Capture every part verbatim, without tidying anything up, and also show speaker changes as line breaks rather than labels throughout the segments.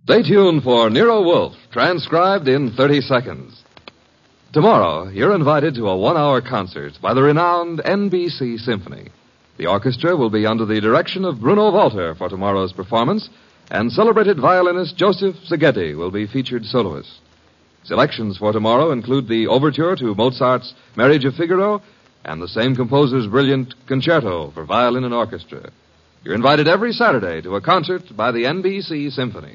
Stay tuned for Nero Wolfe, transcribed in thirty seconds. Tomorrow, you're invited to a one-hour concert by the renowned N B C Symphony. The orchestra will be under the direction of Bruno Walter for tomorrow's performance, and celebrated violinist Joseph Szigeti will be featured soloist. Selections for tomorrow include the overture to Mozart's Marriage of Figaro and the same composer's brilliant concerto for violin and orchestra. You're invited every Saturday to a concert by the N B C Symphony.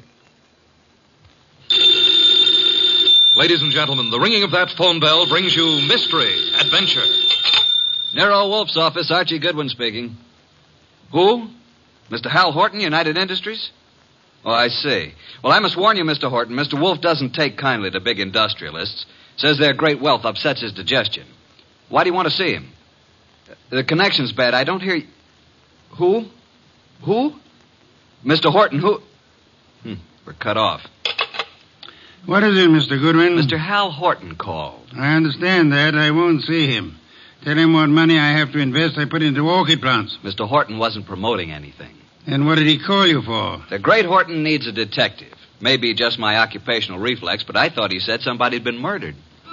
Ladies and gentlemen, the ringing of that phone bell brings you mystery, adventure.
Nero Wolfe's office, Archie Goodwin speaking. Who? Mister Hal Horton, United Industries? Oh, I see. Well, I must warn you, Mister Horton, Mister Wolfe doesn't take kindly to big industrialists. Says their great wealth upsets his digestion. Why do you want to see him? The connection's bad. I don't hear you. Who? Who? Mister Horton, who? Hmm, we're cut off.
What is it, Mister Goodwin?
Mister Hal Horton called.
I understand that. I won't see him. Tell him what money I have to invest I put into orchid plants.
Mister Horton wasn't promoting anything.
And what did he call you for?
The great Horton needs a detective. Maybe just my occupational reflex, but I thought he said somebody'd been murdered.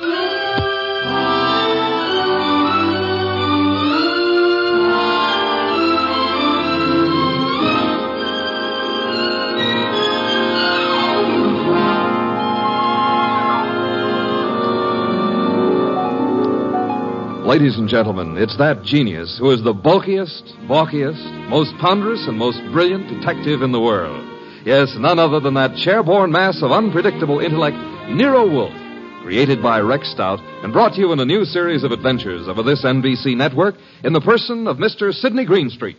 Ladies and gentlemen, it's that genius who is the bulkiest, balkiest, most ponderous, and most brilliant detective in the world. Yes, none other than that chair-borne mass of unpredictable intellect, Nero Wolfe, created by Rex Stout and brought to you in a new series of adventures over this N B C network in the person of Mister Sidney Greenstreet.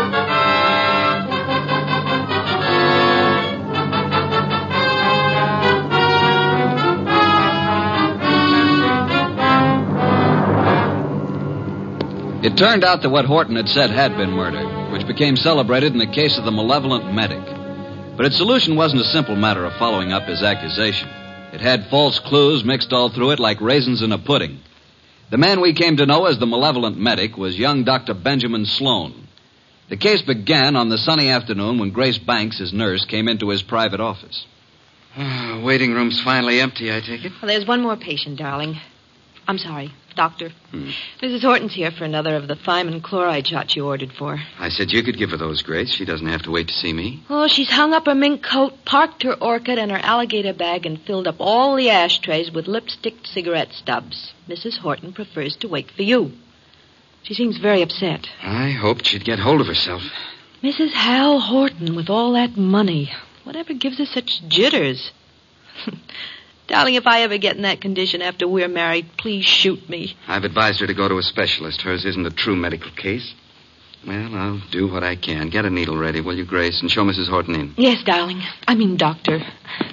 It turned out that what Horton had said had been murder, which became celebrated in the case of the malevolent medic. But its solution wasn't a simple matter of following up his accusation. It had false clues mixed all through it like raisins in a pudding. The man we came to know as the malevolent medic was young Doctor Benjamin Sloan. The case began on the sunny afternoon when Grace Banks, his nurse, came into his private office.
Uh, waiting room's finally empty, I take it?
Well, there's one more patient, darling. I'm sorry, doctor.
Hmm.
Missus Horton's here for another of the thiamine chloride shots you ordered for.
I said you could give her those, Grace. She doesn't have to wait to see me.
Oh, she's hung up her mink coat, parked her orchid and her alligator bag, and filled up all the ashtrays with lipstick cigarette stubs. Missus Horton prefers to wait for you. She seems very upset.
I hoped she'd get hold of herself.
Missus Hal Horton with all that money. Whatever gives her such jitters? Darling, if I ever get in that condition after we're married, please shoot me.
I've advised her to go to a specialist. Hers isn't a true medical case. Well, I'll do what I can. Get a needle ready, will you, Grace, and show Missus Horton in.
Yes, darling. I mean, doctor.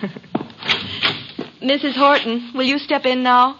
Missus Horton, will you step in now?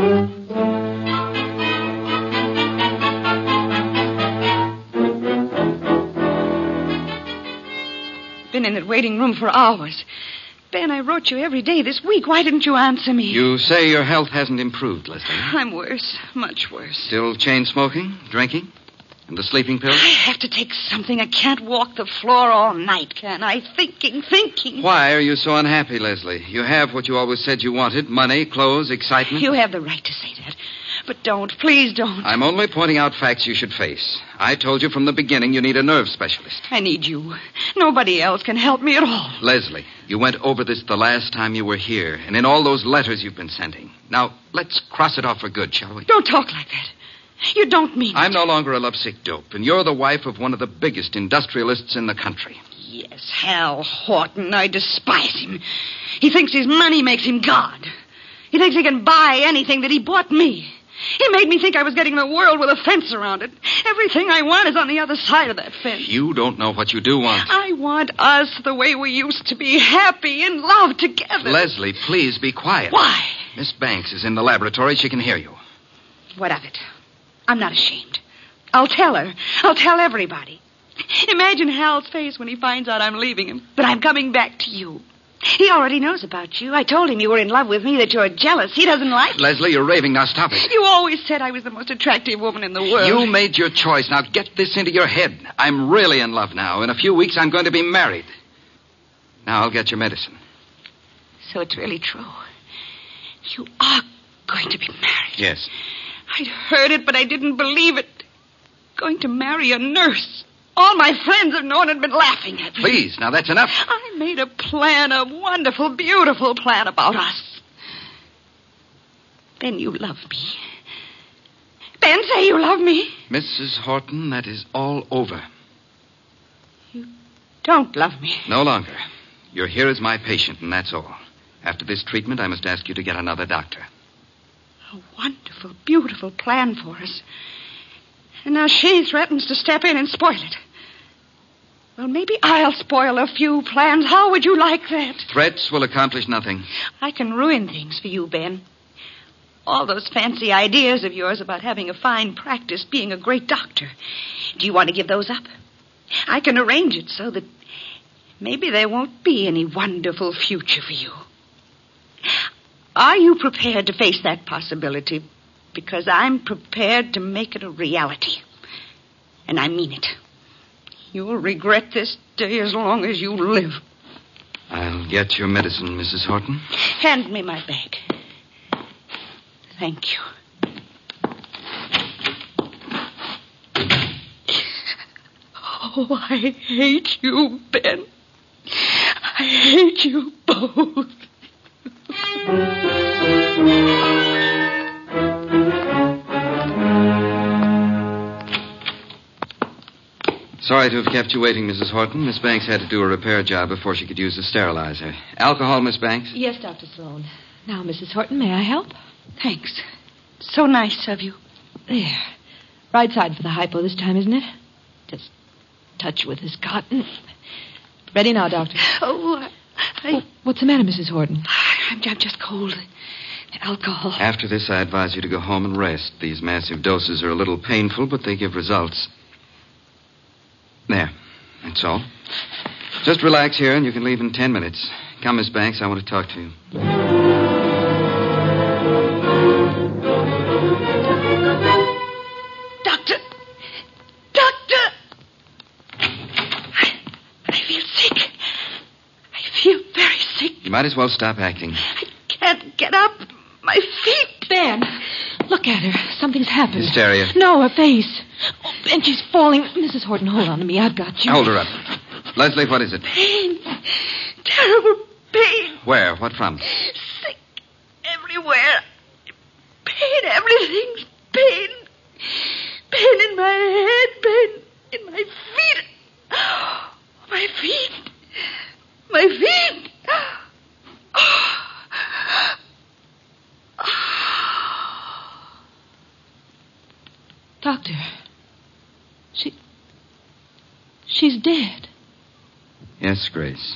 Been in that waiting room for hours. Ben, I wrote you every day this week. Why didn't you answer me?
You say your health hasn't improved, Leslie.
I'm worse. Much worse.
Still chain smoking, drinking, and the sleeping pills?
I have to take something. I can't walk the floor all night, can I? Thinking, thinking.
Why are you so unhappy, Leslie? You have what you always said you wanted. Money, clothes, excitement.
You have the right to say that. But don't. Please don't.
I'm only pointing out facts you should face. I told you from the beginning you need a nerve specialist.
I need you. Nobody else can help me at all.
Leslie, you went over this the last time you were here, and in all those letters you've been sending. Now, let's cross it off for good, shall we?
Don't talk like that. You don't mean
I'm
it.
no longer a lovesick dope, and you're the wife of one of the biggest industrialists in the country.
Yes, Hal Horton. I despise him. He thinks his money makes him God. He thinks he can buy anything that he bought me. He made me think I was getting the world with a fence around it. Everything I want is on the other side of that fence.
You don't know what you do want.
I want us the way we used to be, happy in love together.
Leslie, please be quiet.
Why?
Miss Banks is in the laboratory. She can hear you.
What of it? I'm not ashamed. I'll tell her. I'll tell everybody. Imagine Hal's face when he finds out I'm leaving him, that I'm coming back to you. He already knows about you. I told him you were in love with me, that you're jealous. He doesn't like it.
Leslie, you're raving. Now stop it.
You always said I was the most attractive woman in the world.
You made your choice. Now get this into your head. I'm really in love now. In a few weeks, I'm going to be married. Now I'll get your medicine.
So it's really true. You are going to be married.
Yes.
I'd heard it, but I didn't believe it. Going to marry a nurse. All my friends have known and been laughing at me.
Please, now that's enough.
I made a plan, a wonderful, beautiful plan about us. Ben, you love me. Ben, say you love me.
Missus Horton, that is all over.
You don't love me.
No longer. You're here as my patient, and that's all. After this treatment, I must ask you to get another doctor.
A wonderful, beautiful plan for us. And now she threatens to step in and spoil it. Well, maybe I'll spoil a few plans. How would you like that?
Threats will accomplish nothing.
I can ruin things for you, Ben. All those fancy ideas of yours about having a fine practice, being a great doctor. Do you want to give those up? I can arrange it so that maybe there won't be any wonderful future for you. Are you prepared to face that possibility? Because I'm prepared to make it a reality. And I mean it. You'll regret this day as long as you live.
I'll get your medicine, Missus Horton.
Hand me my bag. Thank you. Oh, I hate you, Ben. I hate you both.
Sorry to have kept you waiting, Missus Horton. Miss Banks had to do a repair job before she could use the sterilizer. Alcohol, Miss Banks?
Yes, Doctor Sloan. Now, Missus Horton, may I help?
Thanks. So nice of you.
There. Right side for the hypo this time, isn't it? Just touch with this cotton. Ready now, Doctor.
Oh, I...
Oh, what's the matter, Missus Horton?
I'm, I'm just cold. Alcohol.
After this, I advise you to go home and rest. These massive doses are a little painful, but they give results. There. That's all. Just relax here, and you can leave in ten minutes. Come, Miss Banks. I want to talk to you.
Doctor! Doctor! I, I feel sick. I feel very sick.
You might as well stop acting.
I can't get up. My feet.
Ben, look at her. Something's happened.
Hysteria.
No, her face. Oh, Ben, she's falling. Missus Horton, hold on to me. I've got you.
Hold her up. Leslie, what is it?
Pain. Terrible pain.
Where? What from?
Sick everywhere. Pain, everything's pain. Pain in my head, pain in my feet. Oh, my feet. My feet. Oh.
Doctor, she... she's dead.
Yes, Grace.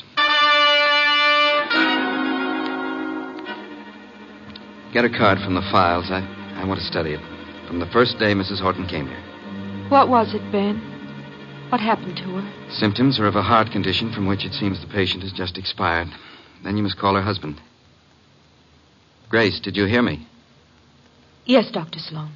Get a card from the files. I, I want to study it. From the first day Missus Horton came here.
What was it, Ben? What happened to her?
Symptoms are of a heart condition from which it seems the patient has just expired. Then you must call her husband. Grace, did you hear me?
Yes, Doctor Sloan.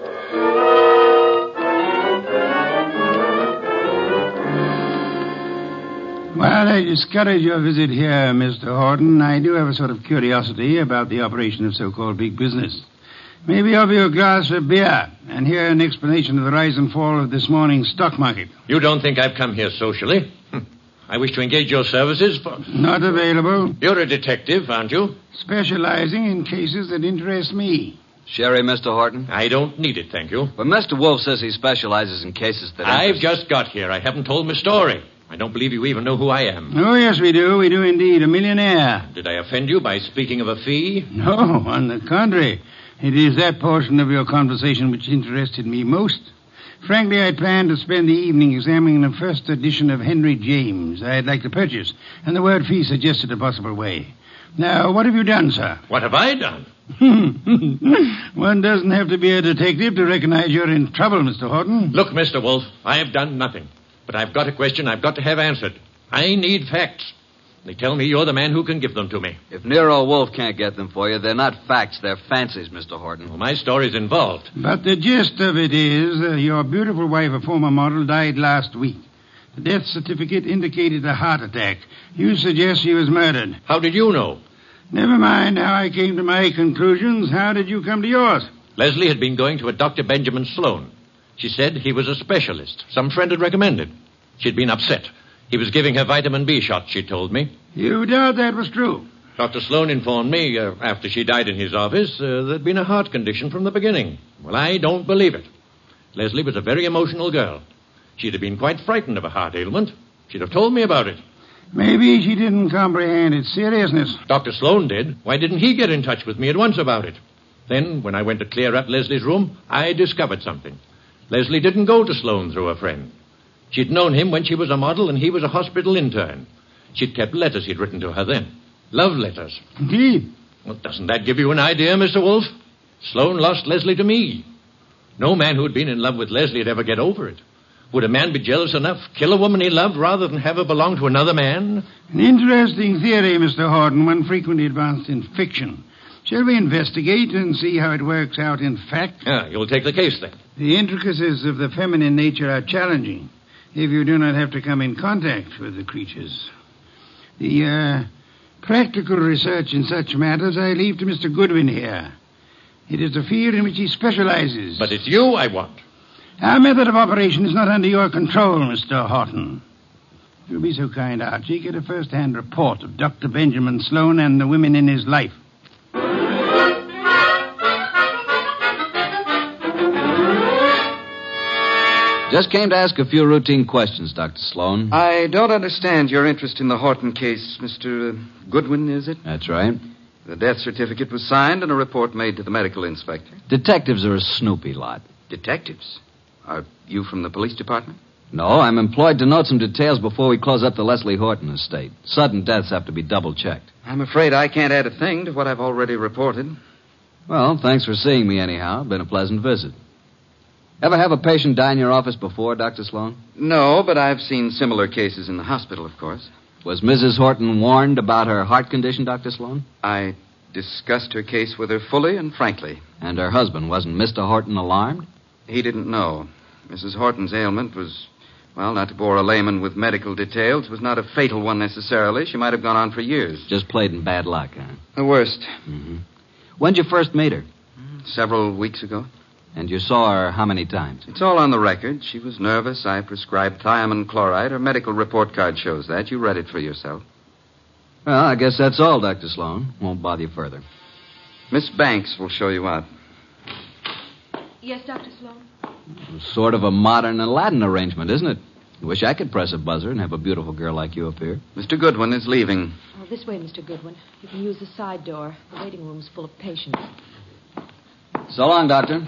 While I discourage your visit here, Mister Horton, I do have a sort of curiosity about the operation of so-called big business. Maybe offer you a glass of beer and hear an explanation of the rise and fall of this morning's stock market.
You don't think I've come here socially? I wish to engage your services for...
Not available.
You're a detective, aren't you?
Specializing in cases that interest me.
Sherry, Mister Horton?
I don't need it, thank you.
But Mister Wolf says he specializes in cases that
I've
interest...
just got here. I haven't told my story. I don't believe you even know who I am.
Oh, yes, we do. We do indeed. A millionaire.
Did I offend you by speaking of a fee?
No, on the contrary. It is that portion of your conversation which interested me most. Frankly, I planned to spend the evening examining the first edition of Henry James I'd like to purchase, and the word fee suggested a possible way. Now, what have you done, sir?
What have I done?
One doesn't have to be a detective to recognize you're in trouble, Mister Horton.
Look, Mister Wolf, I have done nothing. But I've got a question I've got to have answered. I need facts. They tell me you're the man who can give them to me.
If Nero Wolf can't get them for you, they're not facts, they're fancies, Mister Horton.
Well, my story's involved.
But the gist of it is uh, your beautiful wife, a former model, died last week. The death certificate indicated a heart attack. You suggest she was murdered.
How did you know?
Never mind how I came to my conclusions. How did you come to yours?
Leslie had been going to a Doctor Benjamin Sloan. She said he was a specialist. Some friend had recommended. She'd been upset. He was giving her vitamin B shots, she told me.
You doubt that was true?
Doctor Sloan informed me, uh, after she died in his office, uh, there'd been a heart condition from the beginning. Well, I don't believe it. Leslie was a very emotional girl. She'd have been quite frightened of a heart ailment. She'd have told me about it.
Maybe she didn't comprehend its seriousness.
Doctor Sloan did. Why didn't he get in touch with me at once about it? Then, when I went to clear up Leslie's room, I discovered something. Leslie didn't go to Sloan through a friend. She'd known him when she was a model and he was a hospital intern. She'd kept letters he'd written to her then. Love letters.
Indeed.
Well, doesn't that give you an idea, Mister Wolf? Sloan lost Leslie to me. No man who'd been in love with Leslie would ever get over it. Would a man be jealous enough, kill a woman he loved, rather than have her belong to another man?
An interesting theory, Mister Horton, one frequently advanced in fiction. Shall we investigate and see how it works out in fact?
Yeah, you'll take the case, then.
The intricacies of the feminine nature are challenging if you do not have to come in contact with the creatures. The, uh, practical research in such matters I leave to Mister Goodwin here. It is a field in which he specializes.
But it's you I want.
Our method of operation is not under your control, Mister Horton. If you'll be so kind, Archie, get a first-hand report of Doctor Benjamin Sloan and the women in his life.
Just came to ask a few routine questions, Doctor Sloan.
I don't understand your interest in the Horton case, Mister Goodwin, is it?
That's right.
The death certificate was signed and a report made to the medical inspector.
Detectives are a snoopy lot.
Detectives? Are you from the police department?
No, I'm employed to note some details before we close up the Leslie Horton estate. Sudden deaths have to be double-checked.
I'm afraid I can't add a thing to what I've already reported.
Well, thanks for seeing me anyhow. Been a pleasant visit. Ever have a patient die in your office before, Doctor Sloan?
No, but I've seen similar cases in the hospital, of course.
Was Missus Horton warned about her heart condition, Doctor Sloan?
I discussed her case with her fully and frankly.
And her husband, wasn't Mister Horton alarmed?
He didn't know. Missus Horton's ailment was, well, not to bore a layman with medical details, was not a fatal one necessarily. She might have gone on for years.
Just played in bad luck, huh?
The worst.
Mm-hmm. When'd you first meet her?
Several weeks ago.
And you saw her how many times?
It's all on the record. She was nervous. I prescribed thiamine chloride. Her medical report card shows that. You read it for yourself.
Well, I guess that's all, Doctor Sloan. Won't bother you further.
Miss Banks will show you out.
Yes, Doctor Sloan?
Sort of a modern Aladdin arrangement, isn't it? I wish I could press a buzzer and have a beautiful girl like you up here.
Mister Goodwin is leaving.
Oh, this way, Mister Goodwin. You can use the side door. The waiting room's full of patients.
So long, Doctor.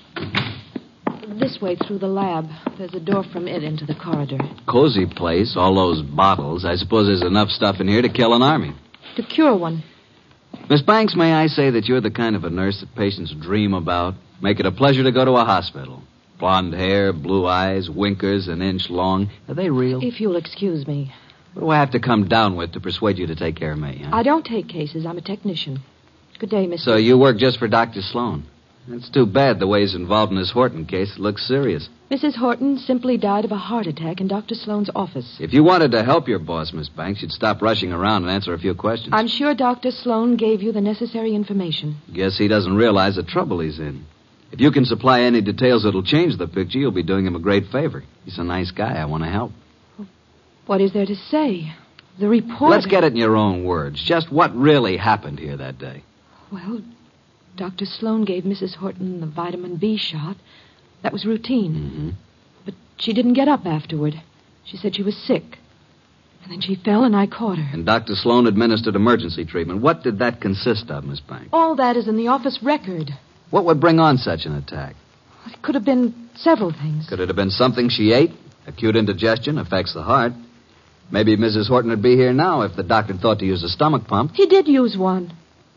This way through the lab. There's a door from it into the corridor.
Cozy place, all those bottles. I suppose there's enough stuff in here to kill an army.
To cure one.
Miss Banks, may I say that you're the kind of a nurse that patients dream about? Make it a pleasure to go to a hospital. Blonde hair, blue eyes, winkers an inch long. Are they real?
If you'll excuse me.
What do I have to come down with to persuade you to take care of me, huh?
I don't take cases. I'm a technician. Good day, Mister
So you work just for Doctor Sloan? It's too bad the way he's involved in this Horton case. It looks serious.
Missus Horton simply died of a heart attack in Doctor Sloan's office.
If you wanted to help your boss, Miss Banks, you'd stop rushing around and answer a few questions.
I'm sure Doctor Sloan gave you the necessary information.
Guess he doesn't realize the trouble he's in. If you can supply any details that'll change the picture, you'll be doing him a great favor. He's a nice guy. I want to help.
What is there to say? The report...
Let's get it in your own words. Just what really happened here that day.
Well, Doctor Sloan gave Missus Horton the vitamin B shot. That was routine.
Mm-hmm.
But she didn't get up afterward. She said she was sick. And then she fell and I caught her.
And Doctor Sloan administered emergency treatment. What did that consist of, Miss Banks?
All that is in the office record.
What would bring on such an attack?
It could have been several things.
Could it have been something she ate? Acute indigestion affects the heart. Maybe Missus Horton would be here now if the doctor thought to use a stomach pump.
He did use one.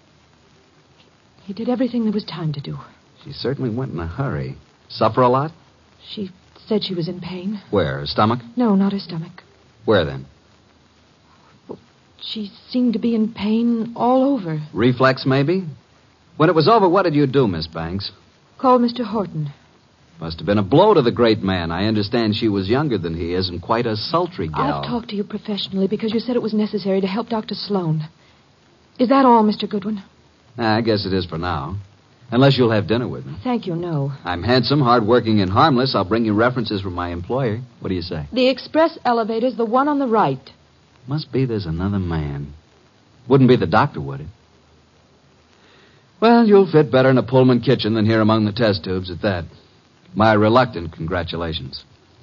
He did everything there was time to do.
She certainly went in a hurry. Suffer a lot?
She said she was in pain.
Where? Her stomach?
No, not her stomach.
Where then?
Well, she seemed to be in pain all over.
Reflex, maybe? When it was over, what did you do, Miss Banks?
Called Mister Horton.
Must have been a blow to the great man. I understand she was younger than he is and quite a sultry gal.
I've talked to you professionally because you said it was necessary to help Doctor Sloan. Is that all, Mister Goodwin?
I guess it is for now. Unless you'll have dinner with me.
Thank you, no.
I'm handsome, hard-working, and harmless. I'll bring you references from my employer. What do you say?
The express elevator's the one on the right.
Must be there's another man. Wouldn't be the doctor, would it? Well, you'll fit better in a Pullman kitchen than here among the test tubes at that. My reluctant congratulations.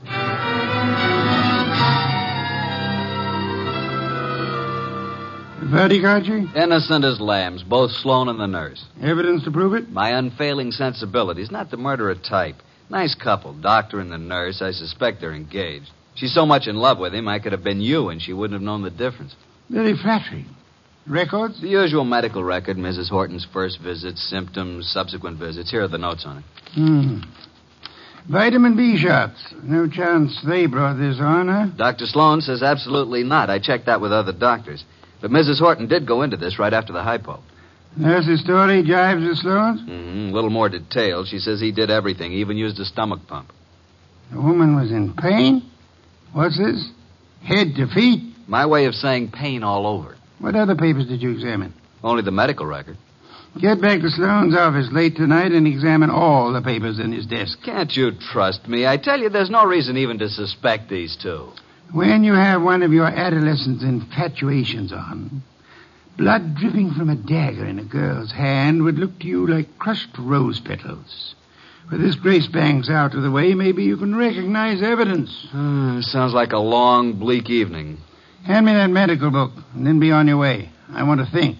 Verdict, Archie?
Innocent as lambs, both Sloan and the nurse.
Evidence to prove it?
My unfailing sensibilities, not the murderer type. Nice couple, doctor and the nurse. I suspect they're engaged. She's so much in love with him, I could have been you, and she wouldn't have known the difference.
Very flattering. Records?
The usual medical record, Missus Horton's first visits, symptoms, subsequent visits. Here are the notes on it.
Hmm. Vitamin B shots. No chance they brought this on, huh?
Doctor Sloan says absolutely not. I checked that with other doctors. But Missus Horton did go into this right after the hypo.
Nurse's story jives with Sloan's?
Mm-hmm. A little more detailed. She says he did everything. He even used a stomach pump.
The woman was in pain? What's this? Head to feet?
My way of saying pain all over.
What other papers did you examine?
Only the medical record.
Get back to Sloan's office late tonight and examine all the papers in his desk.
Can't you trust me? I tell you, there's no reason even to suspect these two.
When you have one of your adolescent infatuations on, blood dripping from a dagger in a girl's hand would look to you like crushed rose petals. With this Grace Banks out of the way, maybe you can recognize evidence.
Uh, sounds like a long, bleak evening.
Hand me that medical book, and then be on your way. I want to think.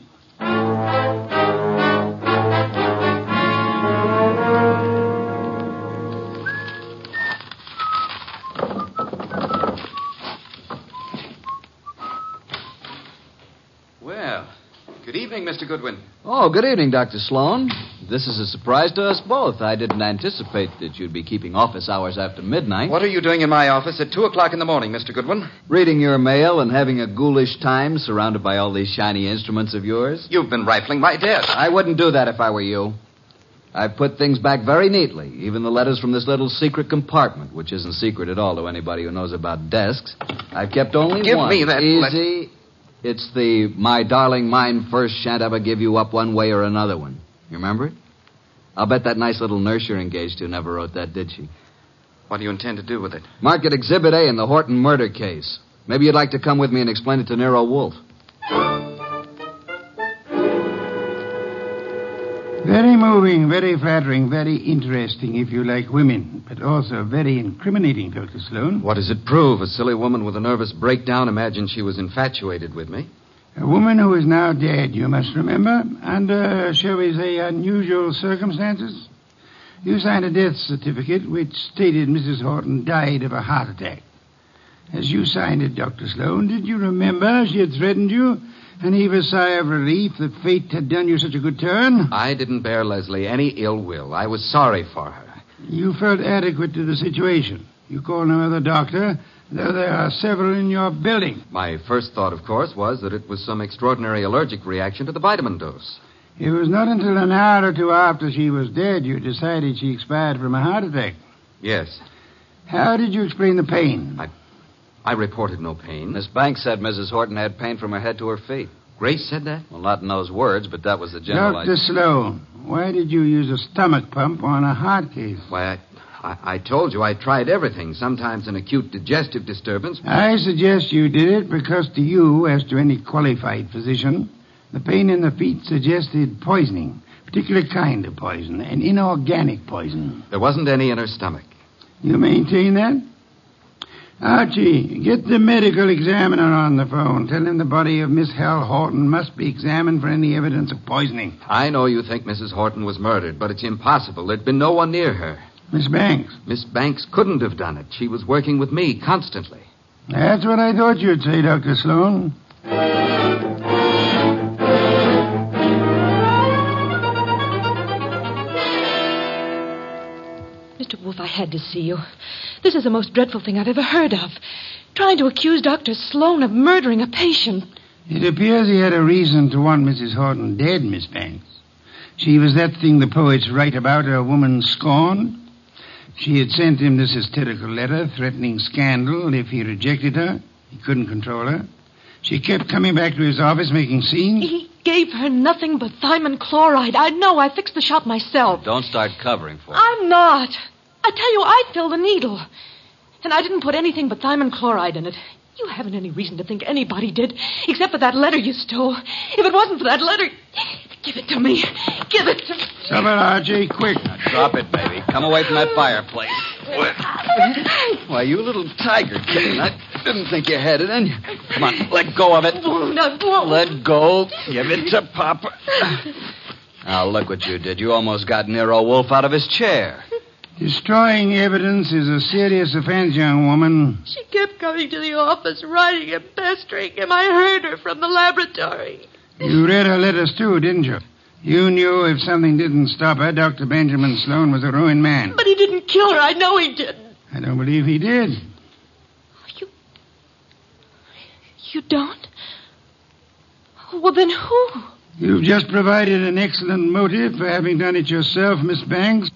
Well, good evening, Mister Goodwin.
Oh, good evening, Doctor Sloan. This is a surprise to us both. I didn't anticipate that you'd be keeping office hours after midnight.
What are you doing in my office at two o'clock in the morning, Mister Goodwin?
Reading your mail and having a ghoulish time surrounded by all these shiny instruments of yours.
You've been rifling my desk.
I wouldn't do that if I were you. I've put things back very neatly, even the letters from this little secret compartment, which isn't secret at all to anybody who knows about desks. I've kept only
Give
one.
me that
Easy. It's the my darling mine first shan't ever give you up one way or another one. You remember it? I'll bet that nice little nurse you're engaged to never wrote that, did she?
What do you intend to do with it?
Mark it Exhibit A in the Horton murder case. Maybe you'd like to come with me and explain it to Nero Wolfe.
Very moving, very flattering, very interesting if you like women, but also very incriminating, Doctor Sloan.
What does it prove? A silly woman with a nervous breakdown imagined she was infatuated with me.
A woman who is now dead, you must remember, under, shall we say, unusual circumstances. You signed a death certificate which stated Missus Horton died of a heart attack. As you signed it, Doctor Sloan, did you remember she had threatened you and heave a sigh of relief that fate had done you such a good turn?
I didn't bear Leslie any ill will. I was sorry for her.
You felt adequate to the situation. You called no other doctor, though there are several in your building.
My first thought, of course, was that it was some extraordinary allergic reaction to the vitamin dose.
It was not until an hour or two after she was dead you decided she expired from a heart attack.
Yes.
How did you explain the pain?
I, I reported no pain.
Miss Banks said Missus Horton had pain from her head to her feet.
Grace said that?
Well, not in those words, but that was the general
Doctor
idea.
Sloan, why did you use a stomach pump on a heart case?
Why, I, I, I told you I tried everything. Sometimes an acute digestive disturbance.
I suggest you did it because to you, as to any qualified physician, the pain in the feet suggested poisoning, a particular kind of poison, an inorganic poison.
There wasn't any in her stomach.
You maintain that? Archie, get the medical examiner on the phone. Tell him the body of Miss Hal Horton must be examined for any evidence of poisoning.
I know you think Missus Horton was murdered, but it's impossible. There'd been no one near her.
Miss Banks?
Miss Banks couldn't have done it. She was working with me constantly.
That's what I thought you'd say, Doctor Sloan.
Mister Wolfe, I had to see you. This is the most dreadful thing I've ever heard of. Trying to accuse Doctor Sloan of murdering a patient.
It appears he had a reason to want Missus Horton dead, Miss Banks. She was that thing the poets write about, a woman scorned. She had sent him this hysterical letter threatening scandal if he rejected her. He couldn't control her. She kept coming back to his office making scenes.
He gave her nothing but thiamine chloride. I know. I fixed the shot myself.
Don't start covering for her.
I'm not. I tell you, I filled the needle. And I didn't put anything but thiamine chloride in it. You haven't any reason to think anybody did, except for that letter you stole. If it wasn't for that letter, give it to me. Give it to me.
Stop it, Archie, quick.
Now, drop it, baby. Come away from that fireplace. Why, you little tiger kitten. I didn't think you had it in you. Come on, let go of it.
No, no.
Let go. Give it to Papa. Now, look what you did. You almost got Nero Wolf out of his chair.
Destroying evidence is a serious offense, young woman.
She kept coming to the office, writing and pestering him. I heard her from the laboratory.
You read her letters, too, didn't you? You knew if something didn't stop her, Doctor Benjamin Sloan was a ruined man.
But he didn't kill her. I know he didn't.
I don't believe he did.
You... You don't? Well, then who?
You've just provided an excellent motive for having done it yourself, Miss Banks.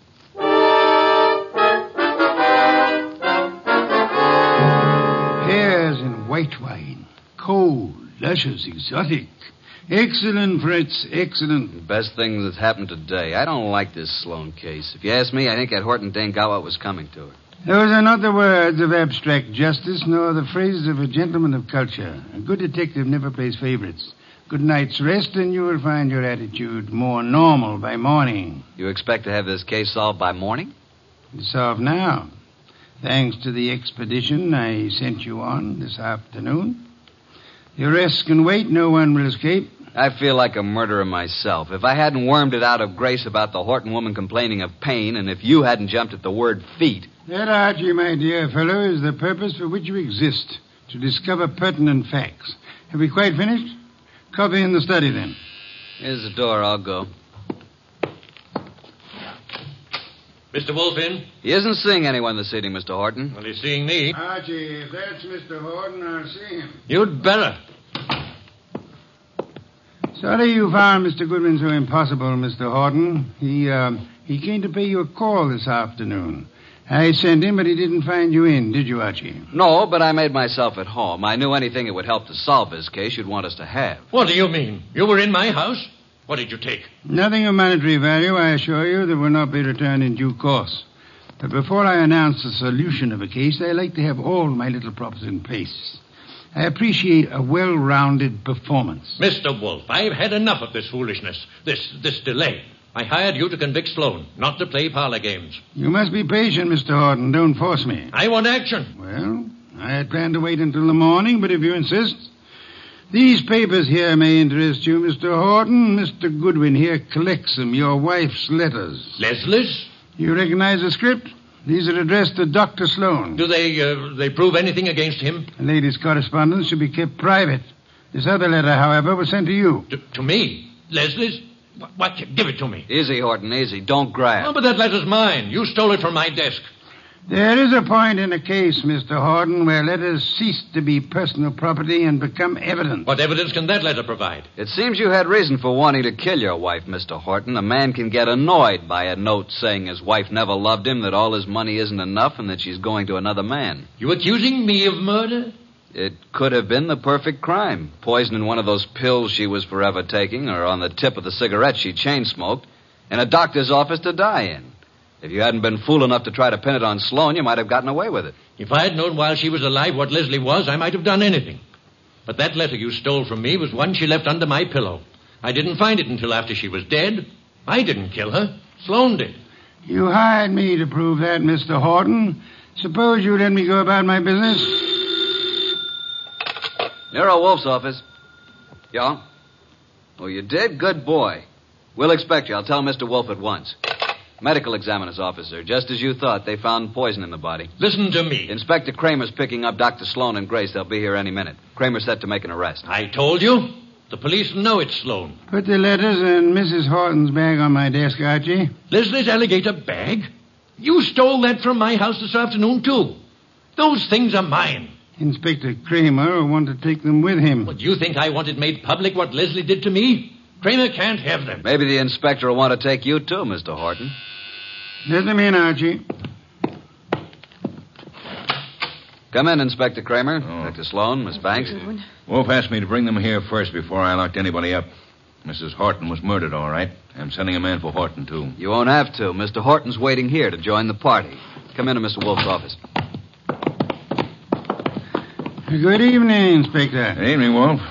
Pears and white wine. Cold, luscious, exotic. Excellent, Fritz, excellent.
The best thing that's happened today. I don't like this Sloan case. If you ask me, I think that Horton Dane got what was coming to her.
Those are not the words of abstract justice, nor the phrases of a gentleman of culture. A good detective never plays favorites. Good night's rest, and you will find your attitude more normal by morning.
You expect to have this case solved by morning?
It's solved now, thanks to the expedition I sent you on this afternoon. The arrests can wait. No one will escape.
I feel like a murderer myself. If I hadn't wormed it out of Grace about the Horton woman complaining of pain, and if you hadn't jumped at the word feet...
That, Archie, my dear fellow, is the purpose for which you exist, to discover pertinent facts. Have we quite finished? Copy in the study, then.
Here's the door. I'll go.
Mister Wolf in?
He isn't seeing anyone this evening, Mister Horton.
Well, he's seeing me.
Archie, if that's Mister Horton, I'll see him.
You'd better.
Sorry you found Mister Goodwin so impossible, Mister Horton. He, uh, he came to pay you a call this afternoon. I sent him, but he didn't find you in, did you, Archie?
No, but I made myself at home. I knew anything that would help to solve this case you'd want us to have.
What do you mean? You were in my house? What did you take?
Nothing of monetary value, I assure you, that will not be returned in due course. But before I announce the solution of a case, I like to have all my little props in place. I appreciate a well-rounded performance.
Mister Wolf, I've had enough of this foolishness, this this delay. I hired you to convict Sloan, not to play parlor games.
You must be patient, Mister Horton. Don't force me.
I want action.
Well, I had planned to wait until the morning, but if you insist... These papers here may interest you, Mister Horton. Mister Goodwin here collects them, your wife's letters.
Leslie's?
You recognize the script? These are addressed to Doctor Sloan.
Do they, uh, they prove anything against him?
The lady's correspondence should be kept private. This other letter, however, was sent to you.
To, to me? Leslie's? What, what? Give it to me.
Easy, Horton, easy. Don't grab.
Oh, but that letter's mine. You stole it from my desk.
There is a point in a case, Mister Horton, where letters cease to be personal property and become evidence.
What evidence can that letter provide?
It seems you had reason for wanting to kill your wife, Mister Horton. A man can get annoyed by a note saying his wife never loved him, that all his money isn't enough, and that she's going to another man.
You accusing me of murder?
It could have been the perfect crime. Poison in one of those pills she was forever taking, or on the tip of the cigarette she chain-smoked, in a doctor's office to die in. If you hadn't been fool enough to try to pin it on Sloan, you might have gotten away with it.
If I had known while she was alive what Leslie was, I might have done anything. But that letter you stole from me was one she left under my pillow. I didn't find it until after she was dead. I didn't kill her. Sloan did.
You hired me to prove that, Mister Horton. Suppose you let me go about my business.
Nero Wolf's office. Yeah? Oh, you did? Good boy. We'll expect you. I'll tell Mister Wolf at once. Medical examiner's officer. Just as you thought, they found poison in the body.
Listen to me.
Inspector Kramer's picking up Doctor Sloan and Grace. They'll be here any minute. Kramer's set to make an arrest.
I told you. The police know it's Sloan.
Put the letters in Missus Horton's bag on my desk, Archie.
Leslie's alligator bag? You stole that from my house this afternoon, too. Those things are mine.
Inspector Kramer will want to take them with him.
What, do you think I wanted made public what Leslie did to me? Kramer can't have them.
Maybe the inspector will want to take you, too, Mister Horton.
Let them in, Archie.
Come in, Inspector Kramer.
Oh.
Doctor Sloan, Miss Banks.
Wolf asked me to bring them here first before I locked anybody up. Missus Horton was murdered, all right. I'm sending a man for Horton, too.
You won't have to. Mister Horton's waiting here to join the party. Come into Mister Wolf's office.
Good evening, Inspector.
Good evening, Wolf.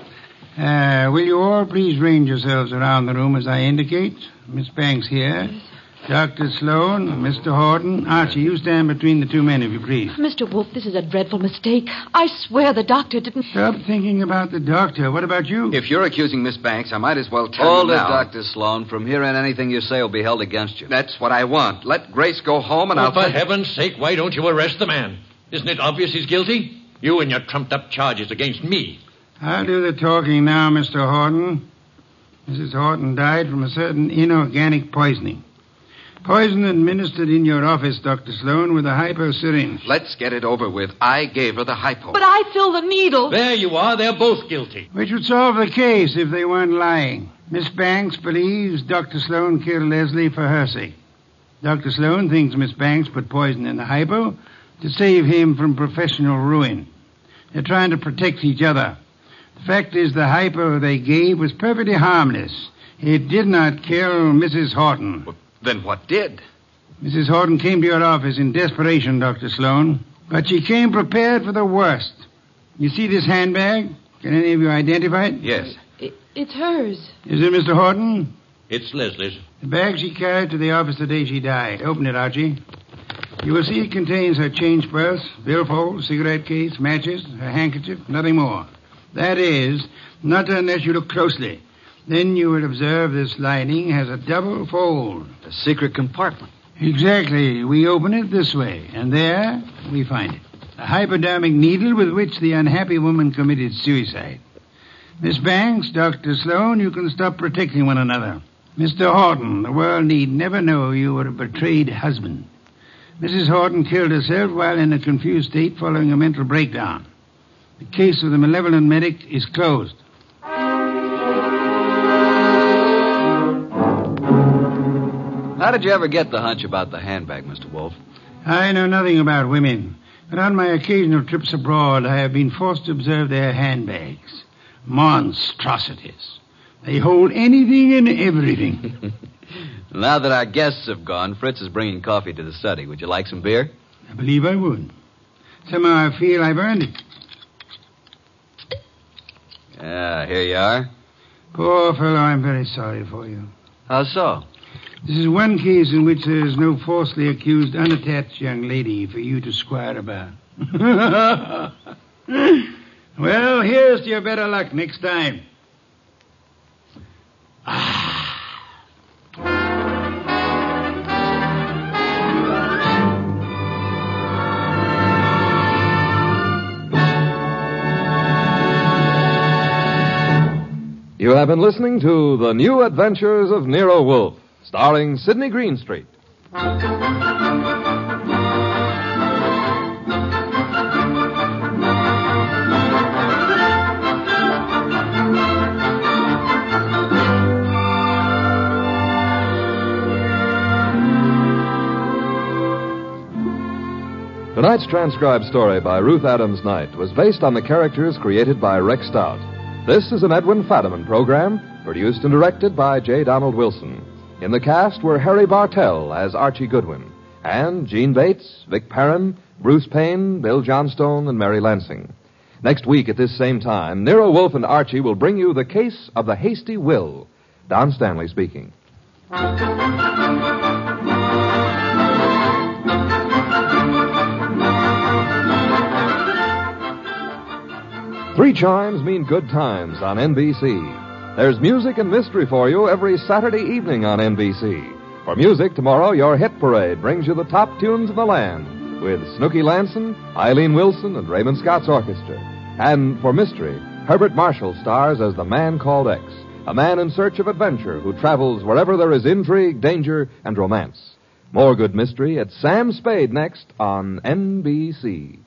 Uh, will you all please range yourselves around the room as I indicate? Miss Banks here. Doctor Sloan, Mister Horton. Archie, you stand between the two men, if you please.
Mister Wolf, this is a dreadful mistake. I swear the doctor didn't...
Stop thinking about the doctor. What about you?
If you're accusing Miss Banks, I might as well tell
Hold
you
it,
now.
Doctor Sloan. From here on, anything you say will be held against you.
That's what I want. Let Grace go home and
Oh,
I'll...
for
take-
heaven's sake, why don't you arrest the man? Isn't it obvious he's guilty? You and your trumped-up charges against me.
I'll do the talking now, Mister Horton. Missus Horton died from a certain inorganic poisoning. Poison administered in your office, Doctor Sloan, with a hypo syringe.
Let's get it over with. I gave her the hypo.
But I filled the needle.
There you are. They're both guilty.
Which would solve the case if they weren't lying. Miss Banks believes Doctor Sloan killed Leslie for her sake. Doctor Sloan thinks Miss Banks put poison in the hypo to save him from professional ruin. They're trying to protect each other. The fact is the hypo they gave was perfectly harmless. It did not kill Missus Horton.
Well, then what did?
Missus Horton came to your office in desperation, Doctor Sloan. But she came prepared for the worst. You see this handbag? Can any of you identify it?
Yes.
It, it's hers.
Is it Mister Horton?
It's Leslie's.
The bag she carried to the office the day she died. Open it, Archie. You will see it contains her change purse, billfold, cigarette case, matches, her handkerchief, nothing more. That is, not unless you look closely. Then you will observe this lining has a double fold.
A secret compartment.
Exactly. We open it this way, and there we find it. A hypodermic needle with which the unhappy woman committed suicide. Miss Banks, Doctor Sloan, you can stop protecting one another. Mister Horton, the world need never know you were a betrayed husband. Missus Horton killed herself while in a confused state following a mental breakdown. The case of the malevolent medic is closed.
How did you ever get the hunch about the handbag, Mister Wolf?
I know nothing about women, but on my occasional trips abroad, I have been forced to observe their handbags. Monstrosities. They hold anything and everything.
Now that our guests have gone, Fritz is bringing coffee to the study. Would you like some beer?
I believe I would. Somehow I feel I've earned it.
Yeah, here you are.
Poor fellow, I'm very sorry for you.
How so?
This is one case in which there is no falsely accused, unattached young lady for you to squire about. Well, here's to your better luck next time.
You have been listening to The New Adventures of Nero Wolfe, starring Sidney Greenstreet. Tonight's transcribed story by Ruth Adams Knight was based on the characters created by Rex Stout. This is an Edwin Fadiman program, produced and directed by J. Donald Wilson. In the cast were Harry Bartell as Archie Goodwin, and Gene Bates, Vic Perrin, Bruce Payne, Bill Johnstone, and Mary Lansing. Next week at this same time, Nero Wolfe and Archie will bring you the case of the Hasty Will. Don Stanley speaking. Three chimes mean good times on N B C. There's music and mystery for you every Saturday evening on N B C. For music, tomorrow, your hit parade brings you the top tunes in the land with Snooky Lanson, Eileen Wilson, and Raymond Scott's orchestra. And for mystery, Herbert Marshall stars as the Man Called X, a man in search of adventure who travels wherever there is intrigue, danger, and romance. More good mystery at Sam Spade next on N B C.